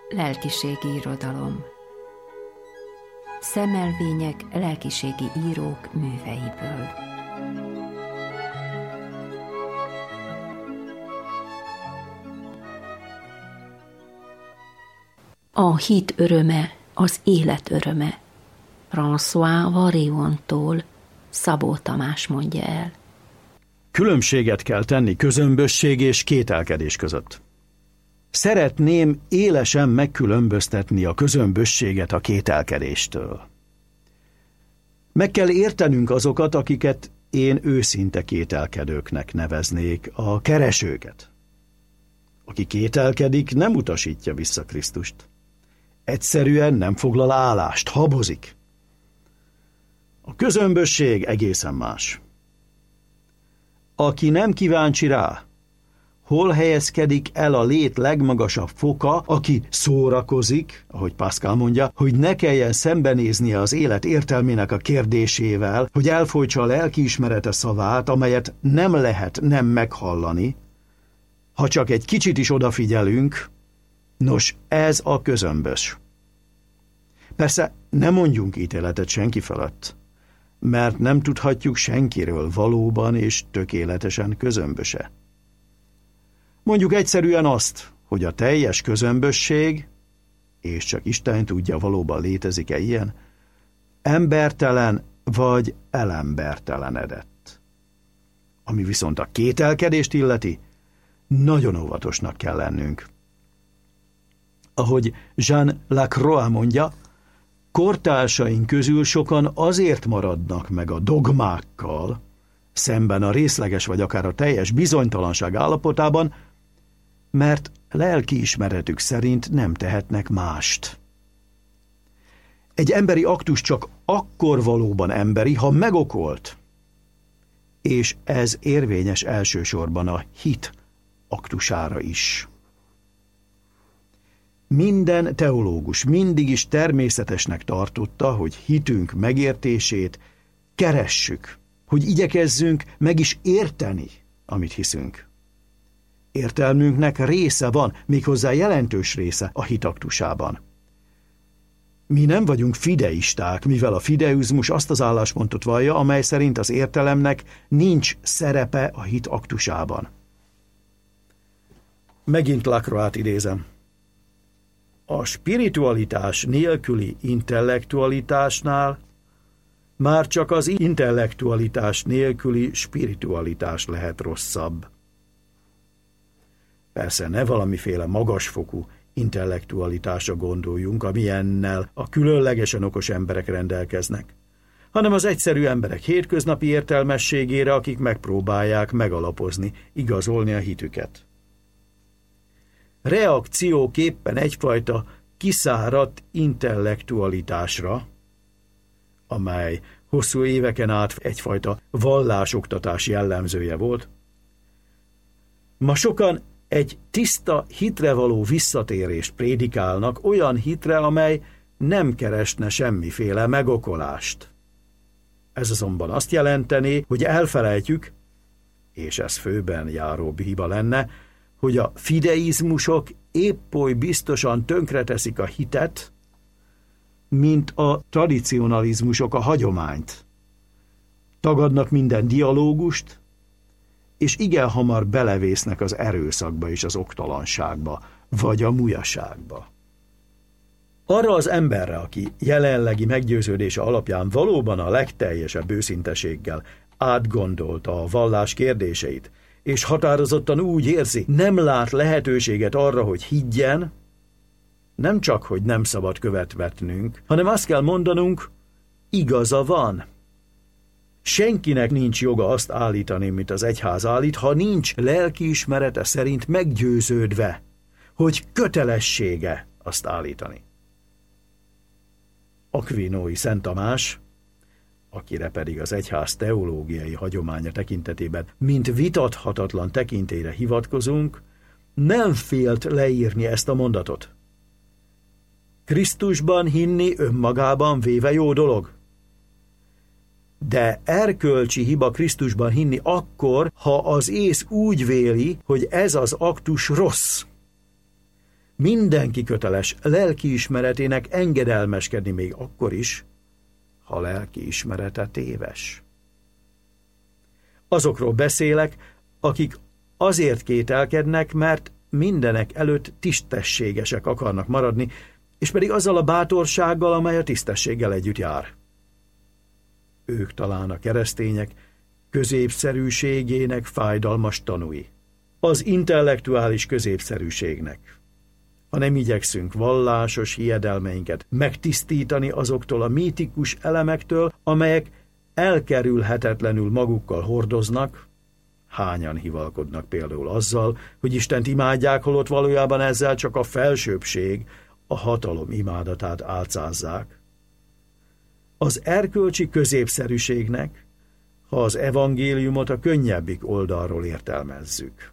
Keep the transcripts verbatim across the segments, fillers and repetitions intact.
Lelkiségi irodalom. Szemelvények lelkiségi írók műveiből. A hit öröme, az élet öröme. François Variontól Szabó Tamás mondja el. Különbséget kell tenni közömbösség és kételkedés között. Szeretném élesen megkülönböztetni a közömbösséget a kételkedéstől. Meg kell értenünk azokat, akiket én őszinte kételkedőknek neveznék, a keresőket. Aki kételkedik, nem utasítja vissza Krisztust. Egyszerűen nem foglal állást, habozik. A közömbösség egészen más. Aki nem kíváncsi rá, hol helyezkedik el a lét legmagasabb foka, aki szórakozik, ahogy Pascal mondja, hogy ne kelljen szembenéznie az élet értelmének a kérdésével, hogy elfolytsa a lelkiismerete szavát, amelyet nem lehet nem meghallani. Ha csak egy kicsit is odafigyelünk, nos, ez a közömbös. Persze nem mondjunk ítéletet senki felett, mert nem tudhatjuk senkiről valóban és tökéletesen közömböse. Mondjuk egyszerűen azt, hogy a teljes közömbösség, és csak Isten tudja, valóban létezik-e ilyen, embertelen vagy elembertelenedett. Ami viszont a kételkedést illeti, nagyon óvatosnak kell lennünk. Ahogy Jean Lacroix mondja, kortársaink közül sokan azért maradnak meg a dogmákkal, szemben a részleges vagy akár a teljes bizonytalanság állapotában, mert lelkiismeretük szerint nem tehetnek mást. Egy emberi aktus csak akkor valóban emberi, ha megokolt, és ez érvényes elsősorban a hit aktusára is. Minden teológus mindig is természetesnek tartotta, hogy hitünk megértését keressük, hogy igyekezzünk meg is érteni, amit hiszünk. Értelmünknek része van, méghozzá jelentős része a hit aktusában. Mi nem vagyunk fideisták, mivel a fideizmus azt az álláspontot vallja, amely szerint az értelemnek nincs szerepe a hit aktusában. Megint Lacroix-t idézem. A spiritualitás nélküli intellektualitásnál már csak az intellektualitás nélküli spiritualitás lehet rosszabb. Persze ne valamiféle magasfokú intellektualitásra gondoljunk, amilyennel a különlegesen okos emberek rendelkeznek, hanem az egyszerű emberek hétköznapi értelmességére, akik megpróbálják megalapozni, igazolni a hitüket. Reakcióképpen egyfajta kiszáradt intellektualitásra, amely hosszú éveken át egyfajta vallásoktatás jellemzője volt. Ma sokan egy tiszta hitre való visszatérést prédikálnak, olyan hitre, amely nem keresne semmiféle megokolást. Ez azonban azt jelenteni, hogy elfelejtjük, és ez főben járóbb hiba lenne, hogy a fideizmusok épp oly biztosan tönkreteszik a hitet, mint a tradicionalizmusok a hagyományt. Tagadnak minden dialógust, és igen hamar belevésznek az erőszakba és az oktalanságba, vagy a mujaságba. Arra az emberre, aki jelenlegi meggyőződése alapján valóban a legteljesebb őszinteséggel átgondolta a vallás kérdéseit, és határozottan úgy érzi, nem lát lehetőséget arra, hogy higgyen, nem csak, hogy nem szabad követ vetnünk, hanem azt kell mondanunk, igaza van. Senkinek nincs joga azt állítani, mint az egyház állít, ha nincs lelkiismerete szerint meggyőződve, hogy kötelessége azt állítani. Aquinói Szent Tamás, akire pedig az egyház teológiai hagyománya tekintetében mint vitathatatlan tekintélyre hivatkozunk, nem félt leírni ezt a mondatot. Krisztusban hinni önmagában véve jó dolog. De erkölcsi hiba Krisztusban hinni akkor, ha az ész úgy véli, hogy ez az aktus rossz. Mindenki köteles lelkiismeretének engedelmeskedni még akkor is, ha lelkiismerete téves. Azokról beszélek, akik azért kételkednek, mert mindenek előtt tisztességesek akarnak maradni, és pedig azzal a bátorsággal, amely a tisztességgel együtt jár. Ők talán a keresztények középszerűségének fájdalmas tanúi. Az intellektuális középszerűségnek. Ha nem igyekszünk vallásos hiedelmeinket megtisztítani azoktól a mítikus elemektől, amelyek elkerülhetetlenül magukkal hordoznak, hányan hivalkodnak például azzal, hogy Istent imádják, holott valójában ezzel csak a felsőbbség, a hatalom imádatát álcázzák. Az erkölcsi középszerűségnek, ha az evangéliumot a könnyebbik oldalról értelmezzük.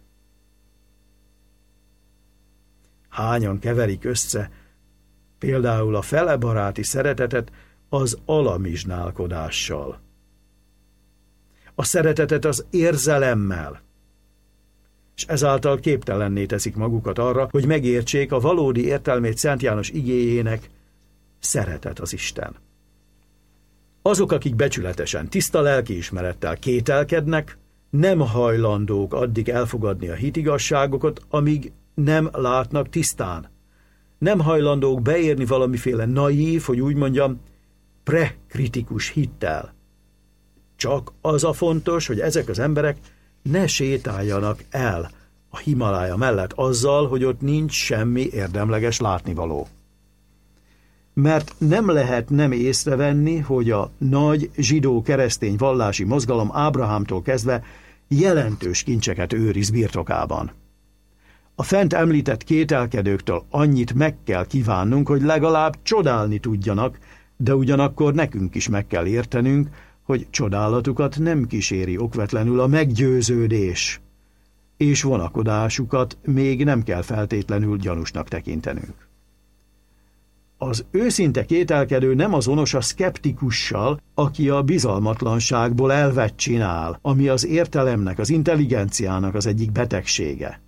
Hányan keverik össze például a felebaráti szeretetet az alamizsnálkodással, a szeretetet az érzelemmel, és ezáltal képtelenné teszik magukat arra, hogy megértsék a valódi értelmét Szent János igéjének: szeretet az Isten. Azok, akik becsületesen, tiszta lelkiismerettel kételkednek, nem hajlandók addig elfogadni a hitigazságokat, amíg nem látnak tisztán. Nem hajlandók beérni valamiféle naív, hogy úgy mondjam, prekritikus hittel. Csak az a fontos, hogy ezek az emberek ne sétáljanak el a Himalája mellett azzal, hogy ott nincs semmi érdemleges látnivaló. Mert nem lehet nem észrevenni, hogy a nagy zsidó-keresztény vallási mozgalom Ábrahámtól kezdve jelentős kincseket őriz birtokában. A fent említett kételkedőktől annyit meg kell kívánnunk, hogy legalább csodálni tudjanak, de ugyanakkor nekünk is meg kell értenünk, hogy csodálatukat nem kíséri okvetlenül a meggyőződés, és vonakodásukat még nem kell feltétlenül gyanúsnak tekintenünk. Az őszinte kételkedő nem azonos a szkeptikussal, aki a bizalmatlanságból elvet csinál, ami az értelemnek, az intelligenciának az egyik betegsége.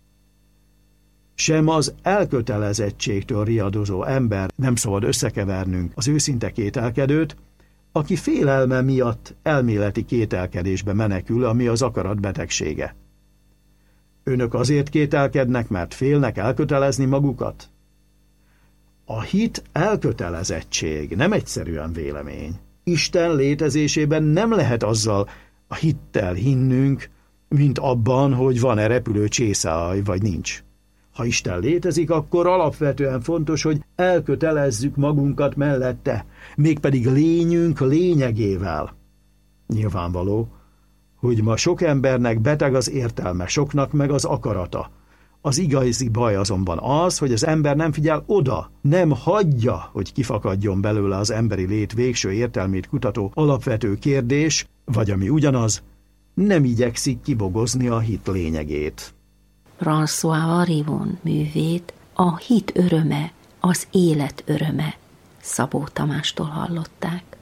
Sem az elkötelezettségtől riadozó ember nem szabad összekevernünk az őszinte kételkedőt, aki félelme miatt elméleti kételkedésbe menekül, ami az akarat betegsége. Önök azért kételkednek, mert félnek elkötelezni magukat? A hit elkötelezettség, nem egyszerűen vélemény. Isten létezésében nem lehet azzal a hittel hinnünk, mint abban, hogy van-e repülő csészáj, vagy nincs. Ha Isten létezik, akkor alapvetően fontos, hogy elkötelezzük magunkat mellette, mégpedig lényünk lényegével. Nyilvánvaló, hogy ma sok embernek beteg az értelme, soknak meg az akarata. Az igazi baj azonban az, hogy az ember nem figyel oda, nem hagyja, hogy kifakadjon belőle az emberi lét végső értelmét kutató alapvető kérdés, vagy ami ugyanaz, nem igyekszik kibogozni a hit lényegét. François Varivon művét, A hit öröme, az élet öröme Szabó Tamástól hallották.